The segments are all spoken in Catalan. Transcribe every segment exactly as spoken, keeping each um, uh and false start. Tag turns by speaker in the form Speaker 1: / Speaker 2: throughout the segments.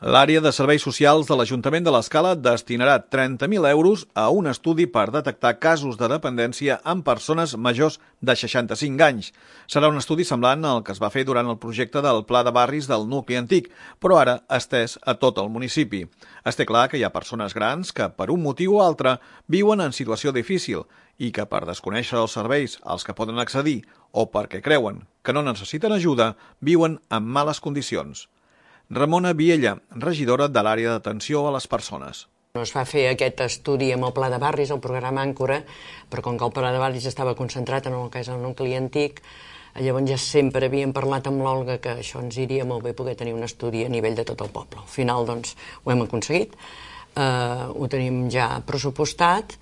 Speaker 1: L'àrea de serveis socials de l'Ajuntament de l'Escala destinarà trenta mil euros a un estudi per detectar casos de dependència en persones majors de seixanta-cinc anys. Serà un estudi semblant al que es va fer durant el projecte del Pla de Barris del nucli antic, però ara estès a tot el municipi. Es té clar que hi ha persones grans que, per un motiu o altre, viuen en situació difícil i que, per desconèixer els serveis als que poden accedir o perquè creuen que no necessiten ajuda, viuen en males condicions. Ramona Viella, regidora de l'àrea d'atenció a les persones.
Speaker 2: Es va fer aquest estudi amb el Pla de Barris, el programa Àncora, però com que el Pla de Barris estava concentrat en el que és el nucli antic, llavors ja sempre havíem parlat amb l'Olga que això ens iria molt bé poder tenir un estudi a nivell de tot el poble. Al final doncs ho hem aconseguit, eh, ho tenim ja pressupostat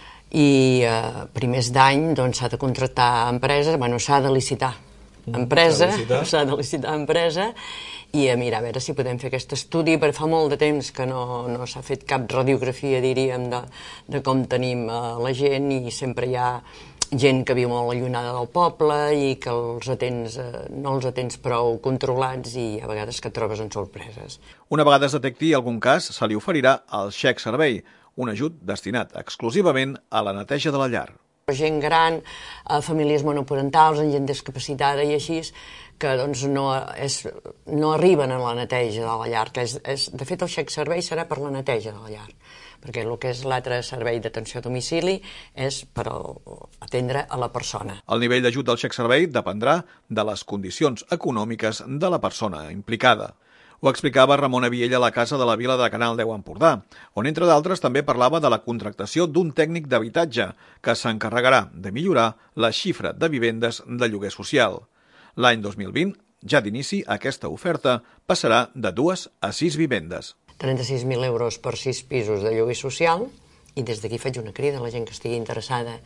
Speaker 2: i a eh, primers d'any doncs s'ha de contractar empreses, bueno, s'ha de licitar empresa, s'ha de licitar empresa i a mirar a veure si podem fer aquest estudi, perquè fa molt de temps que no, no s'ha fet cap radiografia, diríem, de, de com tenim eh, la gent, i sempre hi ha gent que viu molt allunyada del poble i que els atens, eh, no els atens prou controlats i a vegades que et trobes en sorpreses.
Speaker 1: Una vegada es detecti algun cas, se li oferirà el xec servei, un ajut destinat exclusivament a la neteja de la llar.
Speaker 2: Gent gran, a famílies monoparentals, amb gent discapacitada i així, que doncs, no, és, no arriben a la neteja de la llar. Que és, és, de fet, el xec servei serà per la neteja de la llar, perquè el que és l'altre servei d'atenció a domicili és per atendre a la persona.
Speaker 1: El nivell d'ajut del xec servei dependrà de les condicions econòmiques de la persona implicada. Ho explicava Ramona Viella a la Casa de la Vila de Canal deu Empordà, on, entre d'altres, també parlava de la contractació d'un tècnic d'habitatge que s'encarregarà de millorar la xifra de vivendes de lloguer social. L'any dos mil vint, ja d'inici, aquesta oferta passarà de dues a sis vivendes.
Speaker 2: trenta-sis mil euros per sis pisos de lloguer social, i des d'aquí faig una crida a la gent que estigui interessada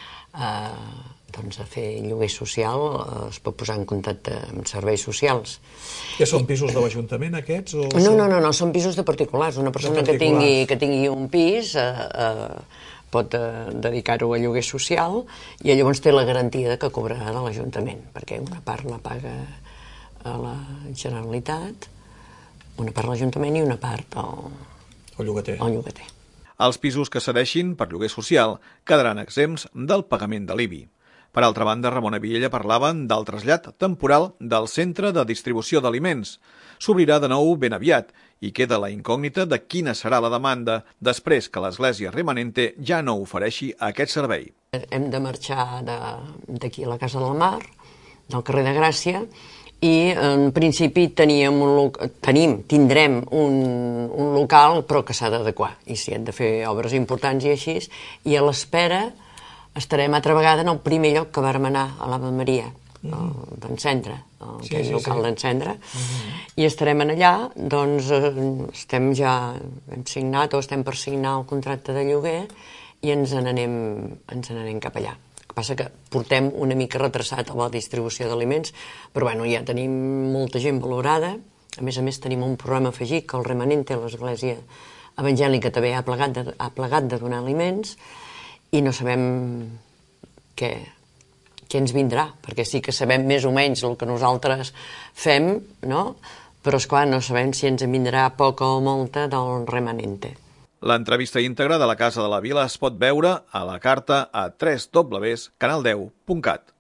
Speaker 2: eh, doncs a fer lloguer social, eh, es pot posar en contacte amb serveis socials.
Speaker 3: Que són pisos de l'Ajuntament aquests? O
Speaker 2: no, no, no, no, són pisos de particulars. Una persona que tingui, que tingui un pis eh, eh, pot eh, dedicar-ho a lloguer social i llavors té la garantia de que cobrarà de l'Ajuntament, perquè una part la paga a la Generalitat, una part a l'Ajuntament i una part al,
Speaker 3: al llogater.
Speaker 2: al llogater.
Speaker 1: Els pisos que cedeixin per lloguer social quedaran exempts del pagament de l'I B I. Per altra banda, Ramona Viella parlava del trasllat temporal del centre de distribució d'aliments. S'obrirà de nou ben aviat i queda la incògnita de quina serà la demanda després que l'Església Remanente ja no ofereixi aquest servei.
Speaker 2: Hem de marxar d'aquí a la Casa del Mar, del carrer de Gràcia, i en principi teníem un, tenim, tindrem un, un local però que s'ha d'adequar i si hem de fer obres importants i així, i a l'espera estarem altra vegada en el primer lloc que vam anar a l'Ave Maria, mm. d'encendre, el sí, sí, local sí. d'encendre, mm. i estarem en allà, doncs estem ja, hem signat o estem per signar el contracte de lloguer i ens n'anem ens n'anem cap allà. El que passa que portem una mica retrasat a la distribució d'aliments, però bueno, ja tenim molta gent valorada, a més a més tenim un programa afegit que el Remanente, l'Església Evangèlica, també ha plegat de, ha plegat de donar aliments, i no sabem què, què ens vindrà, perquè sí que sabem més o menys el que nosaltres fem, no? Però esclar, no sabem si ens en vindrà poca o molta del Remanente.
Speaker 1: L'entrevista íntegra de la Casa de la Vila es pot veure a la carta a w w w punt canal deu punt cat.